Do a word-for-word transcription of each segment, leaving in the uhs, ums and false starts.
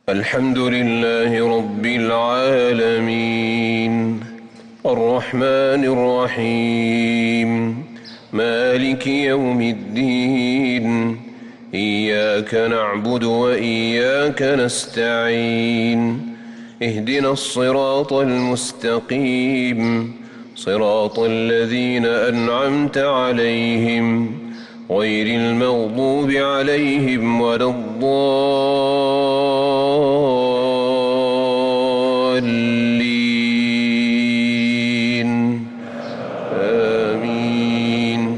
الحمد لله رب العالمين الرحمن الرحيم مالك يوم الدين إياك نعبد وإياك نستعين اهدنا الصراط المستقيم صراط الذين أنعمت عليهم غير المغضوب عليهم ولا الضالين آمين.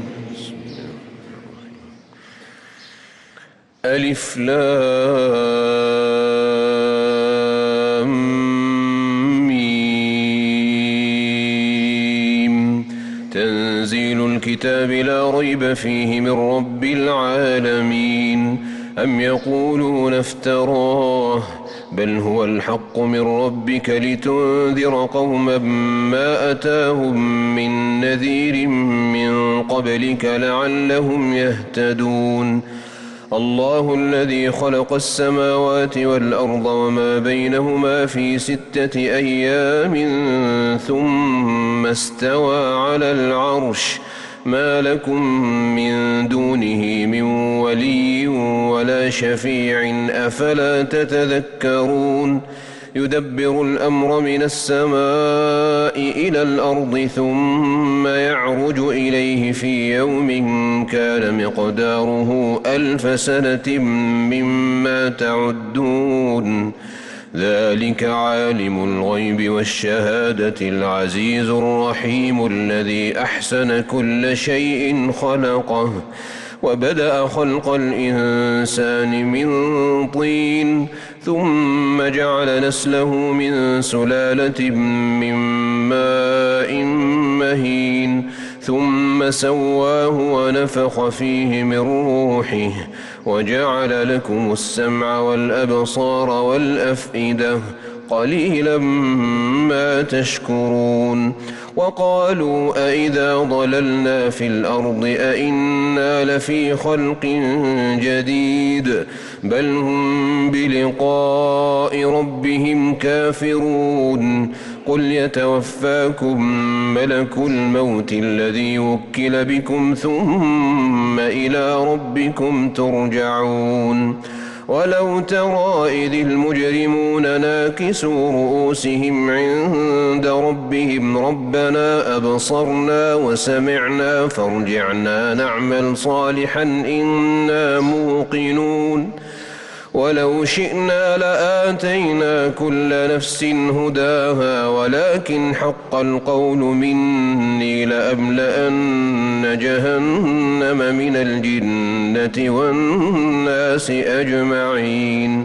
ألف لام ميم تنزيل الكتاب لا ريب فيه من رب العالمين. أم يقولون افتراه بل هو الحق من ربك لتنذر قوما ما أتاهم من نذير من قبلك لعلهم يهتدون. الله الذي خلق السماوات والأرض وما بينهما في ستة أيام ثم استوى على العرش ما لكم من دونه من ولي ولا شفيع أفلا تتذكرون. يدبر الأمر من السماء إلى الأرض ثم يعرج إليه في يوم كان مقداره ألف سنة مما تعدون. ذلك عالم الغيب والشهادة العزيز الرحيم الذي أحسن كل شيء خلقه وبدأ خلق الإنسان من طين ثم جعل نسله من سلالة من ماء مهين ثم سواه ونفخ فيه من روحه وجعل لكم السمع والأبصار والأفئدة قليلا ما تشكرون. وقالوا أئذا ضللنا في الأرض أئنا لفي خلق جديد بل هم بلقاء ربهم كافرون. قل يتوفاكم ملك الموت الذي وكل بكم ثم إلى ربكم ترجعون. ولو ترى إذ المجرمون ناكسوا رؤوسهم عند ربهم ربنا أبصرنا وسمعنا فارجعنا نعمل صالحا إنا موقنون. ولو شئنا لآتينا كل نفس هداها ولكن حق القول مني لأملأن جهنم من الجنة والناس أجمعين.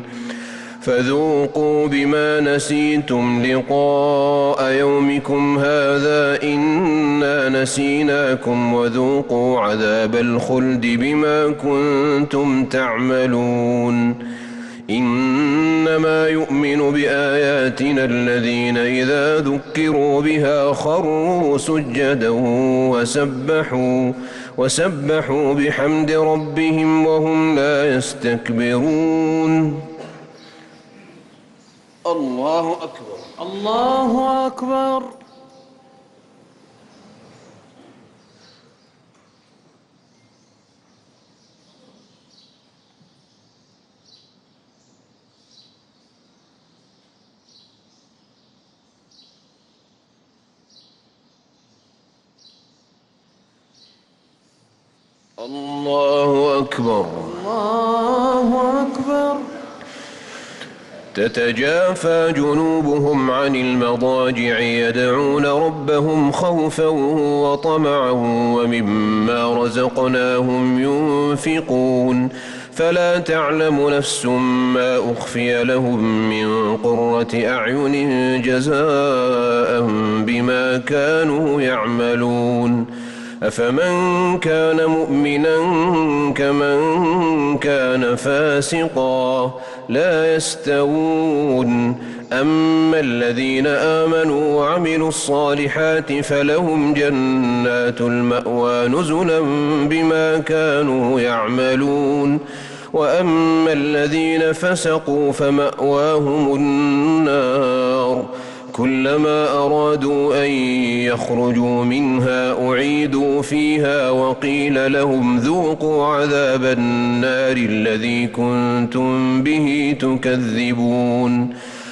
فذوقوا بما نسيتم لقاء يومكم هذا إنا نسيناكم وذوقوا عذاب الخلد بما كنتم تعملون. إنما يؤمن بآياتنا الذين إذا ذكروا بها خروا سجدا وسبحوا وسبحوا بحمد ربهم وهم لا يستكبرون. الله أكبر. الله أكبر. الله أكبر. الله أكبر. تتجافى جنوبهم عن المضاجع يدعون ربهم خوفا وطمعا ومما رزقناهم ينفقون. فلا تعلم نفس ما أخفي لهم من قرة أعين جزاء بما كانوا يعملون. أفمن كان مؤمنا كمن كان فاسقا لا يستوون. أما الذين آمنوا وعملوا الصالحات فلهم جنات المأوى نزلا بما كانوا يعملون. وأما الذين فسقوا فمأواهم النار كلما أرادوا أن يخرجوا منها أعيدوا فيها وقيل لهم ذوقوا عذاب النار الذي كنتم به تكذبون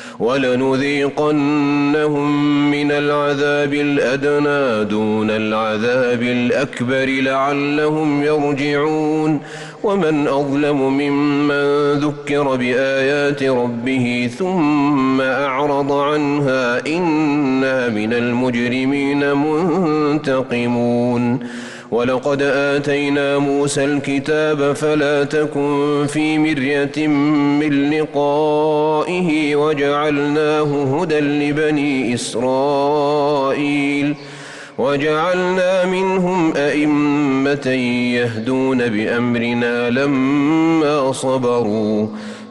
ولنذيقنهم من العذاب الأدنى دون العذاب الأكبر لعلهم يرجعون ومن أظلم ممن ذكر بآيات ربه ثم أعرض عنها إنا من المجرمين منتقمون ولقد آتينا موسى الكتاب فلا تكن في مرية من لقائه وجعلناه هدى لبني إسرائيل وجعلنا منهم أئمة يهدون بأمرنا لما صبروا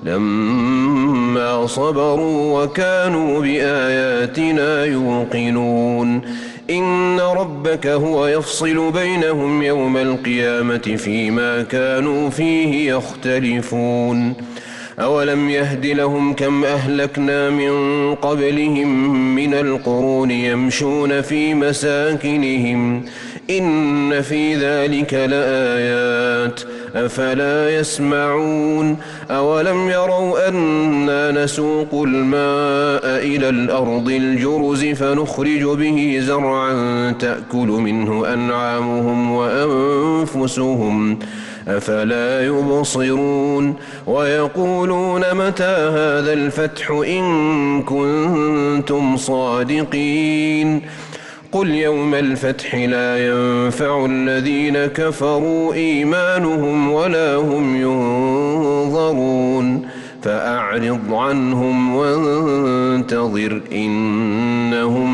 لما صبروا وكانوا بآياتنا يوقنون إن ربك هو يفصل بينهم يوم القيامة فيما كانوا فيه يختلفون أولم يهد لهم كم أهلكنا من قبلهم من القرون يمشون في مساكنهم إن في ذلك لآيات أفلا يسمعون أولم يروا أنا نسوق الماء إلى الأرض الجرز فنخرج به زرعا تأكل منه أنعامهم وأنفسهم أفلا يبصرون ويقولون متى هذا الفتح إن كنتم صادقين قل يوم الفتح لا ينفع الذين كفروا إيمانهم ولا هم ينظرون فأعرض عنهم وانتظر إنهم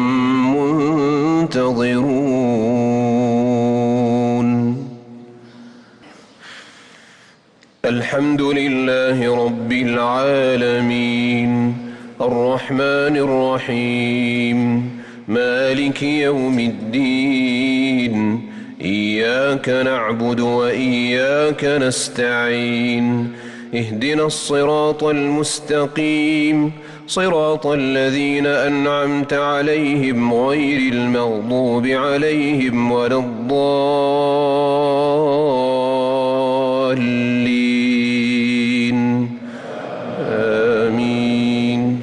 منتظرون الحمد لله رب العالمين الرحمن الرحيم مالك يوم الدين إياك نعبد وإياك نستعين اهدنا الصراط المستقيم صراط الذين أنعمت عليهم غير المغضوب عليهم ولا الضالين آمين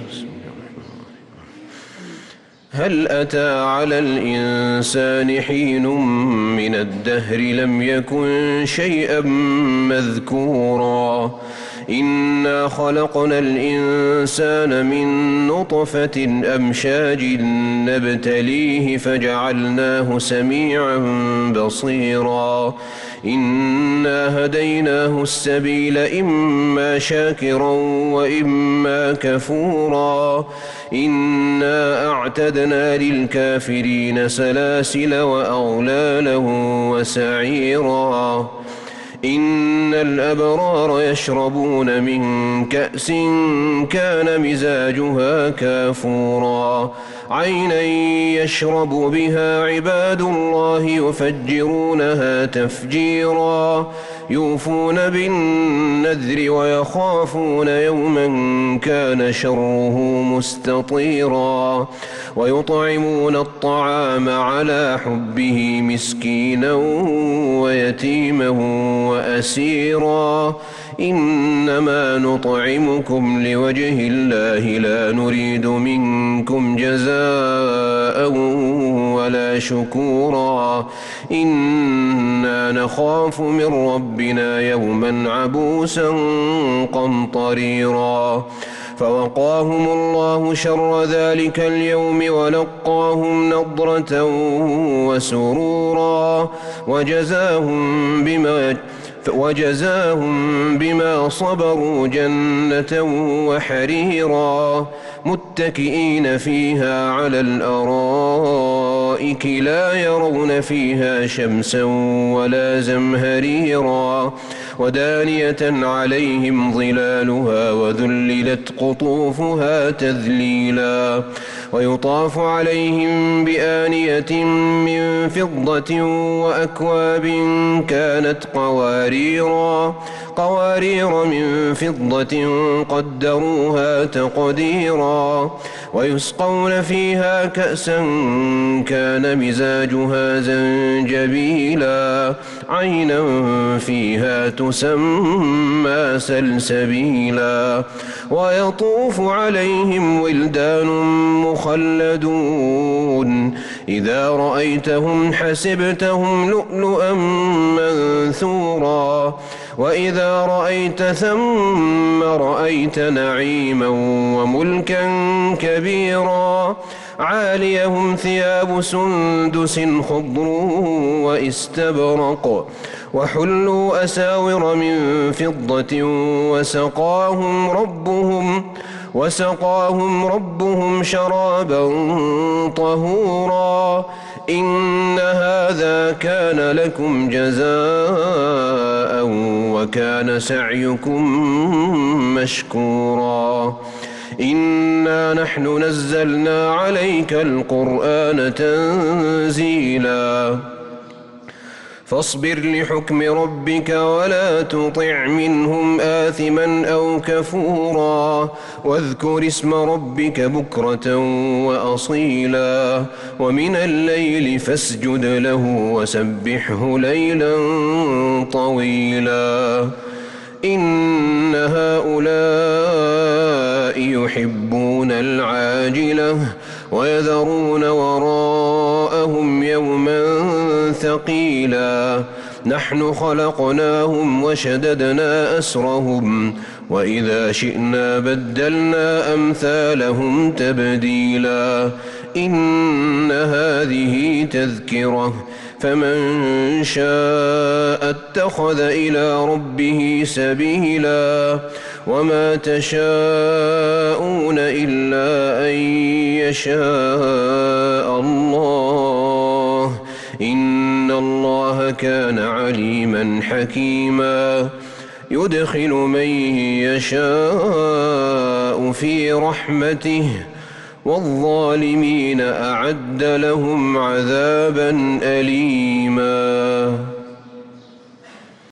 هل أتى على الإنسان حين من الدهر لم يكن شيئا مذكورا إنا خلقنا الإنسان من نطفة أمشاج نبتليه فجعلناه سميعا بصيرا إنا هديناه السبيل إما شاكرا وإما كفورا إنا أعتدنا للكافرين سلاسل وأغلالا وسعيرا إن الأبرار يشربون من كأس كان مزاجها كافورا عينا يشرب بها عباد الله يفجرونها تفجيرا يوفون بالنذر ويخافون يوما كان شره مستطيرا ويطعمون الطعام على حبه مسكينا ويتيما وأسيرا إنما نطعمكم لوجه الله لا نريد منكم جزاء ولا شكورا إنا نخاف من ربنا يوما عبوسا قمطريرا فوقاهم الله شر ذلك اليوم ولقاهم نضرة وسرورا وجزاهم بما وجزاهم بما صبروا جنة وحريرا متكئين فيها على الأرائك لا يرون فيها شمسا ولا زمهريرا ودانية عليهم ظلالها وذللت قطوفها تذليلا ويطاف عليهم بآنية من فضة وأكواب كانت قواريرا قوارير من فضة قدروها تقديرا ويسقون فيها كأسا كان مزاجها زنجبيلا عينا فيها تسمى سلسبيلا ويطوف عليهم ولدان مخلدون إذا رأيتهم حسبتهم لؤلؤا منثورا وإذا رأيت ثم رأيت نعيما وملكا كبيرا عاليهم ثياب سندس خضر واستبرق وحلوا أساور من فضة وسقاهم ربهم وسقاهم ربهم شرابا طهورا إن هذا كان لكم جزاء وكان سعيكم مشكورا إنا نحن نزلنا عليك القرآن تنزيلا فاصبر لحكم ربك ولا تطع منهم آثما أو كفورا واذكر اسم ربك بكرة وأصيلا ومن الليل فاسجد له وسبحه ليلا طويلا إن هؤلاء يحبون العاجلة ويذرون وراءهم يوما ثقيلا نحن خلقناهم وشددنا أسرهم وإذا شئنا بدلنا أمثالهم تبديلا إن هذه تذكرة فمن شاء اتخذ إلى ربه سبيلا وما تشاءون إلا أن يشاء الله إن الله كان عليما حكيما يدخل من يشاء في رحمته والظالمين أعد لهم عذابا أليما.